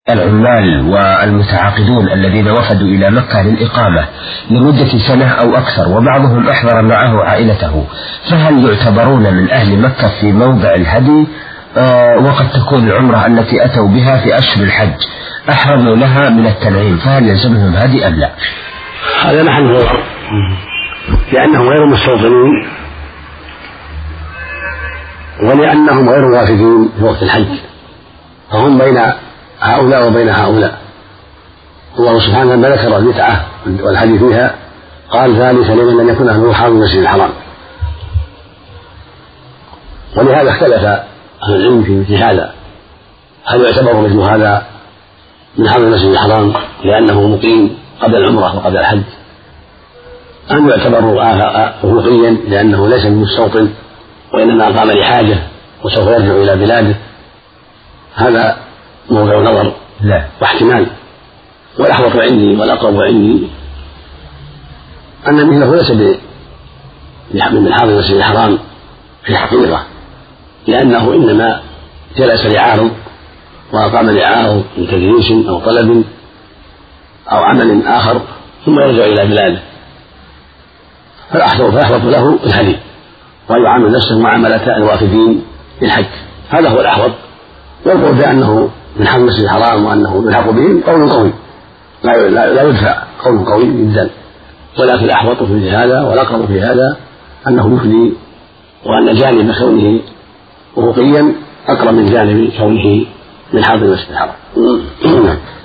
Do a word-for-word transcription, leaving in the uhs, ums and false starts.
العمال والمتعاقدون الذين وفدوا إلى مكة للإقامة لمدة سنة أو أكثر وبعضهم أحضر معه عائلته، فهل يعتبرون من أهل مكة في موضع الهدي؟ آه وقد تكون العمرة التي أتوا بها في أشهر الحج أحرموا لها من التنعيم، فهل يلزمهم هدي أم لا؟ هذا محل نظر، لأنهم غير مستوطنين ولأنهم غير وافدين في وقت الحج، فهم بين هؤلاء وبين هؤلاء. الله سبحانه لما ذكر المتعة والحديث فيها قال ذلك لمن لم يكن أهله حاضر المسجد الحرام، ولهذا اختلف أهل العلم في مثل هذا، هل يعتبر مثل هذا من حاضر المسجد الحرام لأنه مقيم قبل العمرة وقبل الحج، أم يعتبر حقوقيا لأنه ليس بمستوطن وإنما قام لحاجة وسوف يرجع إلى بلاده؟ هذا موضع نظر لا واحتمال، والأحوط عندي والأقرب عندي أن مثله ليس من حاضر المسجد الحرام في الحقيقة، لأنه إنما جلس لعارض وأقام لعارض من تدريس أو طلب أو عمل آخر ثم يرجع إلى بلاده، فالأحوط له الهدي وأن يعامل نفسه معاملة الوافدين للحج، هذا هو الأحوط. والقول بأنه من حق المسجد الحرام وأنه يلحق بهم قول قوي لا, لا, لا يدفع، قول قوي جدا، ولكن الأحوط في مثل هذا والأقرب في هذا أنه يفدي، وأن جانب كونه حقوقيا أقرب من جانب كونه من حاضر المسجد الحرام.